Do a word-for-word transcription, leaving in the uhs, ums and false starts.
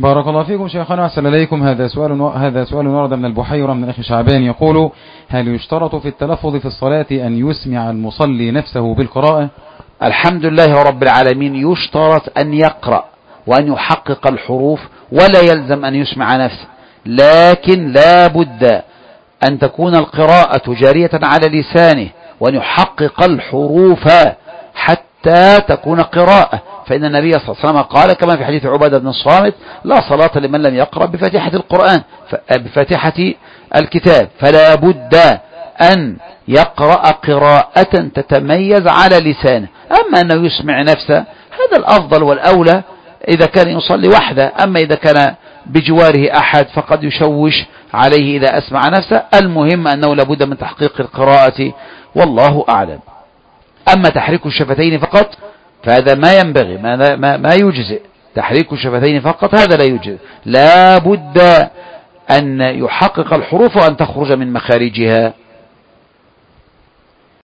بارك الله فيكم شيخنا، أحسن إليكم. هذا سؤال هذا سؤال ورد من البحيرة من الأخ شعبان، يقول: هل يشترط في التلفظ في الصلاة أن يسمع المصلي نفسه بالقراءة؟ الحمد لله رب العالمين. يشترط أن يقرأ وأن يحقق الحروف، ولا يلزم أن يسمع نفسه، لكن لا بد أن تكون القراءة جارية على لسانه وأن يحقق الحروف حتى تكون قراءة. فإن النبي صلى الله عليه وسلم قال كما في حديث عبادة بن الصامت: لا صلاة لمن لم يقرأ بفاتحة القرآن بفاتحة الكتاب. فلا بد أن يقرأ قراءة تتميز على لسانه. أما أنه يسمع نفسه هذا الأفضل والأولى إذا كان يصلي وحده، أما إذا كان بجواره أحد فقد يشوش عليه إذا أسمع نفسه. المهم أنه لابد من تحقيق القراءة، والله أعلم. أما تحريك الشفتين فقط فهذا ما ينبغي، ما, ما, ما يجزئ. تحريك الشفتين فقط هذا لا يجزئ، لا بد أن يحقق الحروف وأن تخرج من مخارجها.